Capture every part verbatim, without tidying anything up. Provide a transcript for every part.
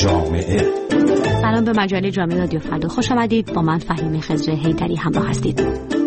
جامعه. سلام به مجله جامعه رادیو فردا، خوش آمدید. با من فهیمه خضر حیدری همراه هستید.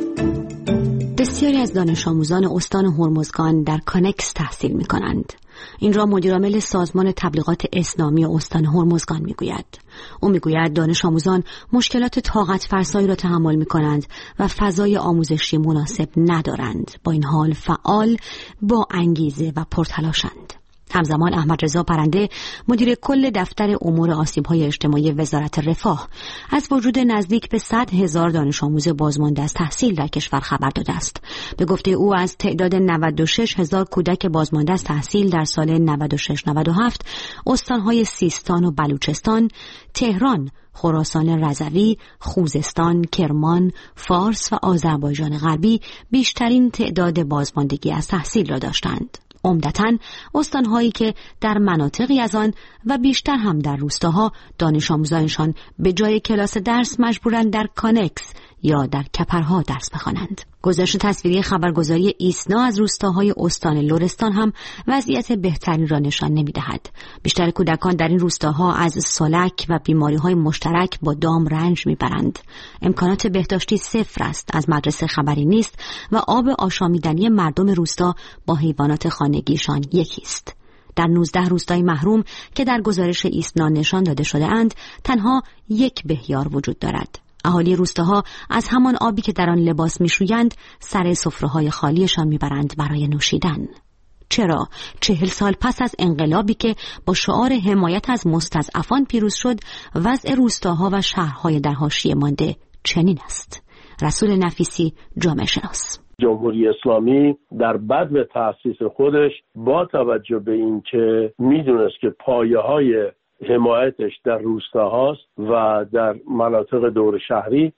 بسیاری از دانش آموزان استان هرمزگان در کانکس تحصیل می کنند. این را مدیرعامل سازمان تبلیغات اسلامی استان هرمزگان می گوید. او می گوید دانش آموزان مشکلات طاقت فرسایی را تحمل می کنند و فضای آموزشی مناسب ندارند. با این حال فعال، با انگیزه و پرتلاشند. همزمان احمد رضا پرنده مدیر کل دفتر امور آسیب‌های اجتماعی وزارت رفاه از وجود نزدیک به صد هزار دانش آموز بازمانده از تحصیل در کشور خبر داده است. به گفته او از تعداد نود و شش هزار کودک بازمانده از تحصیل در سال نود و شش نود و هفت استان‌های سیستان و بلوچستان، تهران، خراسان رضوی، خوزستان، کرمان، فارس و آذربایجان غربی بیشترین تعداد بازماندگی از تحصیل را داشتند. عمدتاً استان‌هایی که در مناطقی از آن و بیشتر هم در روستاها دانش آموزانشان به جای کلاس درس مجبورند در کانکس یا در کپرها درس بخوانند. گزارش تصویری خبرگزاری ایسنا از روستاهای استان لرستان هم وضعیت بهتری را نشان نمی‌دهد. بیشتر کودکان در این روستاها از سلک و بیماری‌های مشترک با دام رنج می‌برند. امکانات بهداشتی صفر است، از مدرسه خبری نیست و آب آشامیدنی مردم روستا با حیوانات خانگیشان یکی است. در نوزده روستای محروم که در گزارش ایسنا نشان داده شده اند، تنها یک بهیار وجود دارد. اهالی روستاها از همان آبی که در آن لباس میشویند سر سفره‌های خالیشان میبرند برای نوشیدن. چرا؟ چهل سال پس از انقلابی که با شعار حمایت از مستضعفان پیروز شد، وضع روستاها و شهرهای در حاشیه مانده چنین است. رسول نفیسی، جامعه شناس. جمهوری اسلامی در بدو تأسیس خودش با توجه به اینکه میدونست که پایه‌های حمایتش در روستاهاست و در مناطق دور شهری،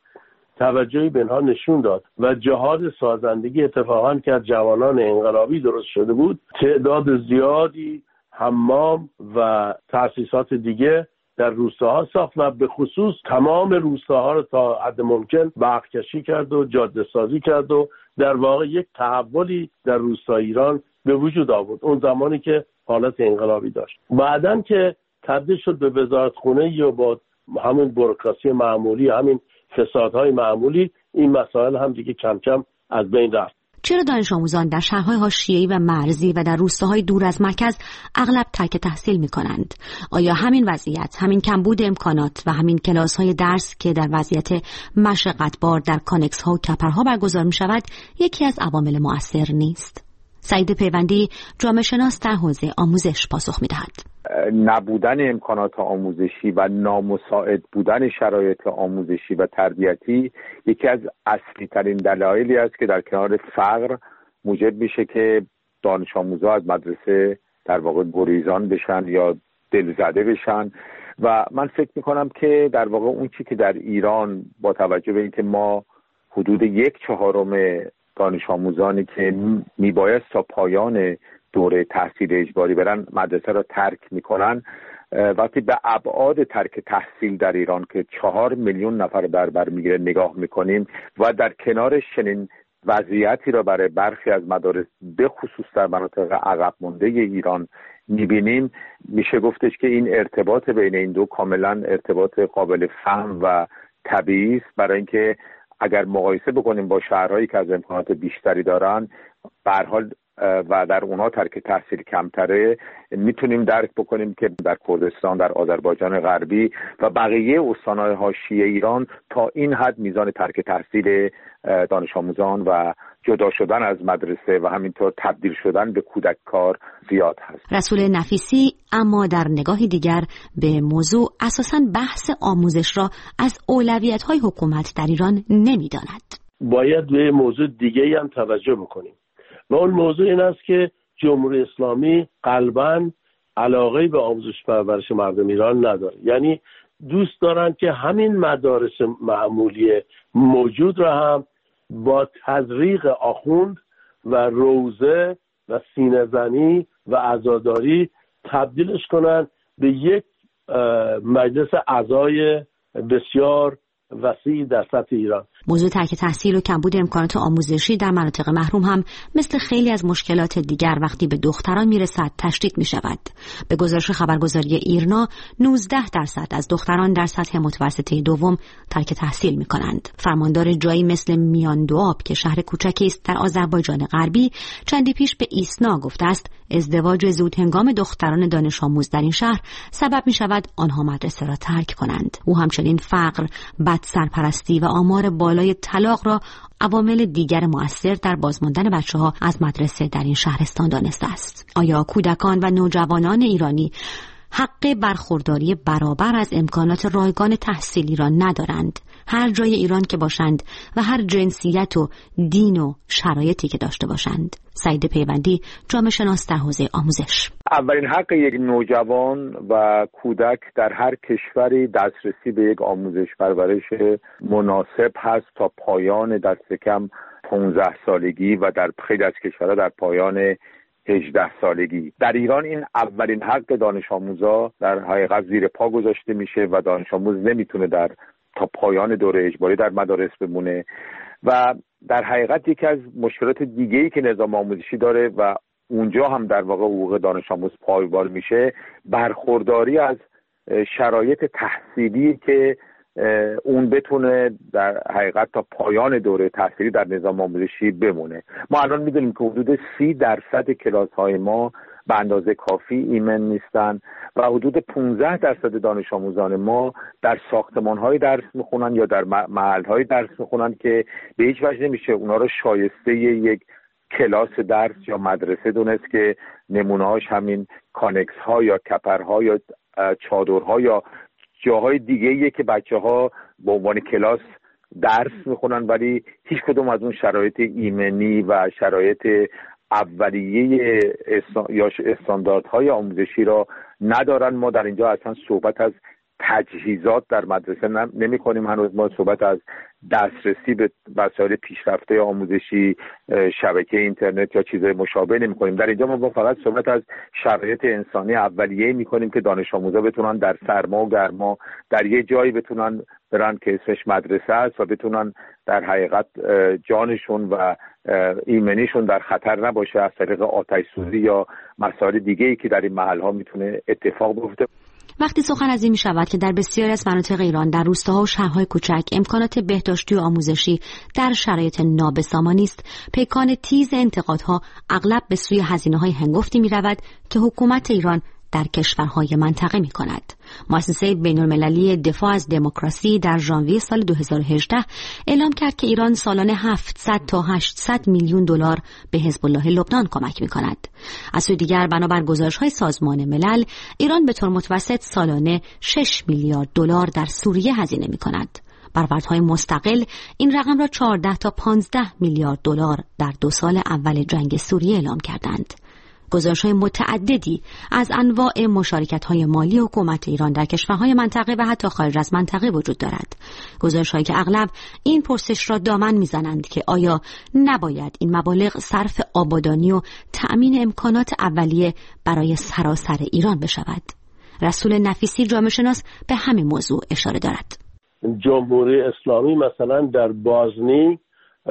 توجهی به اینها نشون داد و جهاد سازندگی اتفاقا که از جوانان انقلابی درست شده بود، تعداد زیادی حمام و تأسیسات دیگه در روستاها ساخت و به خصوص تمام روستاها رو تا حد ممکن برق‌کشی کرد و جاده سازی کرد و در واقع یک تحولی در روستای ایران به وجود آورد اون زمانی که حالت انقلابی داشت. بعدن که تبدیل شد به وزارتخونه یا با همین بوروکراسی معمولی، همین فسادهای معمولی، این مسائل هم دیگه کم کم از بین رفت. چرا دانش آموزان در شهرهای حاشیه‌ای و مرزی و در روستاهای دور از مرکز اغلب ترک تحصیل می‌کنند؟ آیا همین وضعیت، همین کمبود امکانات و همین کلاس‌های درس که در وضعیت مشقتبار در کانکس‌ها و کپرها برگزار می‌شود یکی از عوامل مؤثر نیست؟ سعید پیوندی، جامعه شناس در حوزه آموزش، پاسخ می‌دهد. نبودن امکانات آموزشی و نامساعد بودن شرایط آموزشی و تربیتی یکی از اصلی ترین دلایلی است که در کنار فقر موجب میشه که دانش آموزها از مدرسه در واقع گریزان بشن یا دلزده بشن. و من فکر میکنم که در واقع اون چی که در ایران با توجه به اینکه ما حدود یک چهارم دانش آموزانی که میبایست تا پایان دوره تحصیل اجباری برن مدرسه را ترک میکنن، وقتی به ابعاد ترک تحصیل در ایران که چهار میلیون نفر در بر میگیره نگاه میکنیم و در کنارش چنین وضعیتی را برای برخی از مدارس به خصوص در مناطق عقب مانده ایران میبینیم، میشه گفتش که این ارتباط بین این دو کاملا ارتباط قابل فهم و طبیعی است. برای اینکه اگر مقایسه بکنیم با شهرهایی که از امکانات بیشتری دارن، به هر حال و در اونها ترک تحصیل کمتره، میتونیم درک بکنیم که در کردستان، در آذربایجان غربی و بقیه استان‌های حاشیه ایران تا این حد میزان ترک تحصیل دانش آموزان و جدا شدن از مدرسه و همینطور تبدیل شدن به کودک کار زیاد هست. رسول نفیسی اما در نگاهی دیگر به موضوع اساساً بحث آموزش را از اولویت‌های حکومت در ایران نمی‌داند. باید به موضوع دیگه‌ای هم توجه بکنیم و اون موضوع این است که جمهوری اسلامی قلباً علاقه به آموزش پرورش مردم ایران نداره. یعنی دوست دارن که همین مدارس معمولی موجود را هم با تزریق آخوند و روزه و سینه‌زنی و عزاداری تبدیلش کنن به یک مجلس عزای بسیار وسیع در سطح ایران. موضوع ترک تحصیل و کمبود امکانات آموزشی در مناطق محروم هم مثل خیلی از مشکلات دیگر وقتی به دختران میرسد تشدید می شود. به گزارش خبرگزاری ایرنا نوزده درصد از دختران در سطح متوسطه دوم ترک تحصیل می کنند. فرماندار جایی مثل میان دوآب که شهر کوچکی است در آذربایجان غربی چندی پیش به ایسنا گفته است ازدواج زود هنگام دختران دانش آموز در این شهر سبب می شود آنها مدرسه را ترک کنند. او همچنین فقر، بد سرپرستی و آمار بالای طلاق را عوامل دیگر مؤثر در بازماندن بچه‌ها از مدرسه در این شهرستان دانسته است. آیا کودکان و نوجوانان ایرانی حق برخورداری برابر از امکانات رایگان تحصیلی را ندارند؟ هر جای ایران که باشند و هر جنسیت و دین و شرایطی که داشته باشند. سعید پیوندی، جامعه شناس در حوزه آموزش: اولین حق یک نوجوان و کودک در هر کشوری دسترسی به یک آموزش پرورش مناسب هست تا پایان دست کم پانزده سالگی و در خیلی از کشورها در پایان هجده سالگی. در ایران این اولین حق دانش آموزا در حقیقت زیر پا گذاشته میشه و دانش آموز نمیتونه در تا پایان دوره اجباری در مدارس بمونه و در حقیقت یکی از مشکلات دیگه‌ای که نظام آموزشی داره و اونجا هم در واقع حقوق دانش آموز پایمال میشه، برخورداری از شرایط تحصیلی که اون بتونه در حقیقت تا پایان دوره تحصیلی در نظام آموزشی بمونه. ما الان میدونیم که حدود سی درصد کلاس های ما به اندازه کافی ایمن نیستن و حدود پانزده درصد دانش آموزان ما در ساختمان های درس میخونن یا در محل های درس میخونن که به هیچ وجه نمیشه اونا رو شایسته یک کلاس درس یا مدرسه دونست که نمونه‌هاش همین کانکس ها یا کپرها یا چادرها یا جاهای دیگه‌ایه که بچه‌ها به عنوان کلاس درس میخونن ولی هیچ کدوم از اون شرایط ایمنی و شرایط اولیه یا استانداردهای آموزشی را ندارن. ما در اینجا اصلا صحبت از تجهیزات در مدرسه نمی کنیم، هنوز ما صحبت از دسترسی به وسایل پیشرفته آموزشی، شبکه اینترنت یا چیزهای مشابه نمی کنیم. در اینجا ما فقط صحبت از شرایط انسانی اولیه می کنیم که دانش آموزا بتونن در سرما و گرما در یه جایی بتونن برن که اسمش مدرسه است و بتونن در حقیقت جانشون و ایمنیشون در خطر نباشه از طریق آتش سوزی یا مسائل دیگه‌ای که در این محل‌ها میتونه اتفاق بیفته. وقتی سخن از این می شود که در بسیاری از مناطق ایران در روستاها و شهرهای کوچک امکانات بهداشتی و آموزشی در شرایط نابسامانی است، پیکان تیز انتقادها اغلب به سوی هزینه‌های هنگفتی می رود که حکومت ایران در کشورهای منطقه می کند. مؤسسه بین‌المللی دفاع از دموکراسی در ژانویه سال دو هزار و هجده اعلام کرد که ایران سالانه هفتصد تا هشتصد میلیون دلار به حزب الله لبنان کمک می کند. از سوی دیگر بنابر گزارش‌های سازمان ملل ایران به طور متوسط سالانه شش میلیارد دلار در سوریه هزینه می کند. برآوردهای مستقل این رقم را چهارده تا پانزده میلیارد دلار در دو سال اول جنگ سوریه اعلام کردند. گزارش‌های متعددی از انواع مشارکت‌های مالی حکومت ایران در کشورهای منطقه و حتی خارج از منطقه وجود دارد. گزارش‌هایی که اغلب این پرسش را دامن می‌زنند که آیا نباید این مبالغ صرف آبادانی و تأمین امکانات اولیه برای سراسر ایران بشود؟ رسول نفیسی جامعه شناس به همین موضوع اشاره دارد. جمهوری اسلامی مثلا در بازنی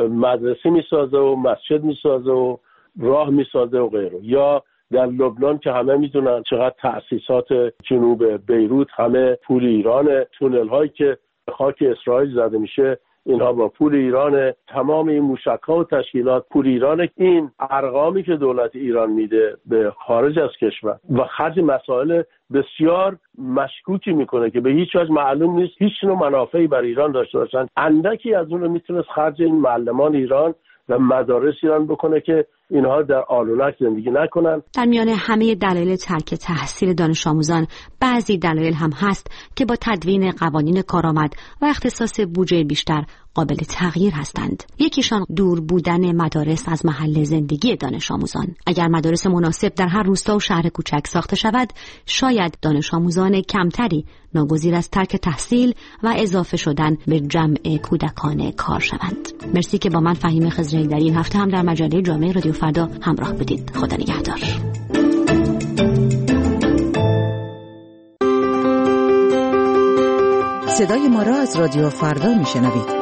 مدرسه می‌سازه و مسجد می‌سازه و راه میسازه و غیره، یا در لبنان که همه میدونن چقدر تأسیسات جنوب بیروت همه پول ایرانه، تونل هایی که خاک اسرائیل زده میشه اینها با پول ایرانه، تمام این موشک‌ها و تشکیلات پول ایرانه. این ارقامی که دولت ایران میده به خارج از کشور و خرج مسائل بسیار مشکوکی میکنه که به هیچ وجه معلوم نیست هیچ نوع منافعی برای ایران داشته باشن. اندکی از اون رو میتونست خرج این معلمان ایران و مدارس ایران بکنه که اینها در آلونک زندگی نکنن. در میان همه دلایل ترک تحصیل دانش آموزان بعضی دلایل هم هست که با تدوین قوانین کارآمد و اختصاص بودجه بیشتر قابل تغییر هستند. یکیشان دور بودن مدارس از محل زندگی دانش آموزان. اگر مدارس مناسب در هر روستا و شهر کوچک ساخته شود، شاید دانش آموزان کمتری ناگزیر از ترک تحصیل و اضافه شدن به جمع کودکان کار شوند. مرسی که با من فهیم خضری در این هفته هم در مجله جامعه رادیو فردا همراه بودید. خدا نگهدار. صدای ما را از رادیو فردا میشنوید.